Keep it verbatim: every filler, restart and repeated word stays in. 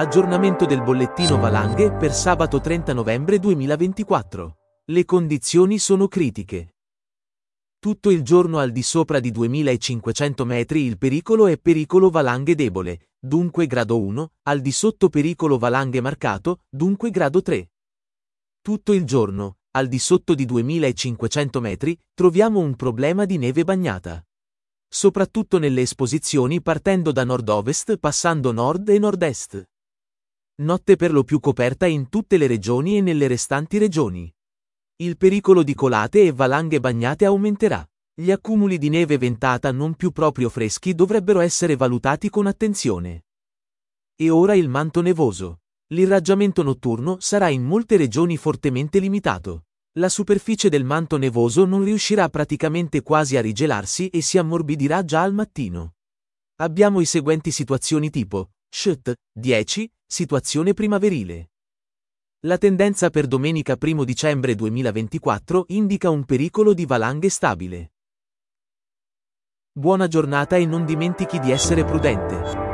Aggiornamento del bollettino valanghe per sabato trenta novembre duemilaventiquattro. Le condizioni sono critiche. Tutto il giorno al di sopra di duemilacinquecento metri il pericolo è pericolo valanghe debole, dunque grado uno, al di sotto pericolo valanghe marcato, dunque grado tre. Tutto il giorno, al di sotto di duemilacinquecento metri, troviamo un problema di neve bagnata. Soprattutto nelle esposizioni partendo da nord-ovest passando nord e nord-est. Notte per lo più coperta in tutte le regioni e nelle restanti regioni. Il pericolo di colate e valanghe bagnate aumenterà. Gli accumuli di neve ventata non più proprio freschi dovrebbero essere valutati con attenzione. E ora il manto nevoso. L'irraggiamento notturno sarà in molte regioni fortemente limitato. La superficie del manto nevoso non riuscirà praticamente quasi a rigelarsi e si ammorbidirà già al mattino. Abbiamo i seguenti situazioni tipo S H T dieci, situazione primaverile. La tendenza per domenica primo dicembre duemilaventiquattro indica un pericolo di valanghe stabile. Buona giornata e non dimentichi di essere prudente.